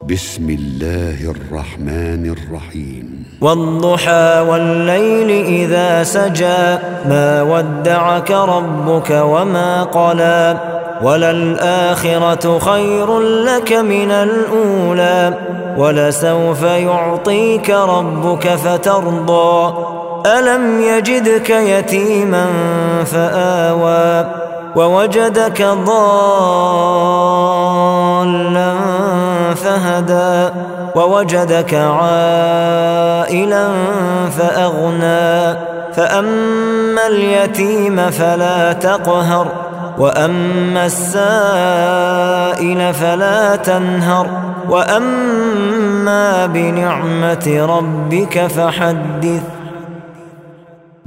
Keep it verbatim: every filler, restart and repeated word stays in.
بسم الله الرحمن الرحيم والضحى والليل إذا سجى ما ودعك ربك وما قلى وللآخرة خير لك من الأولى ولسوف يعطيك ربك فترضى ألم يجدك يتيما فآوى ووجدك ضالا فهدى ووجدك عائلا فأغنى فأما اليتيم فلا تقهر وأما السائل فلا تنهر وأما بنعمة ربك فحدث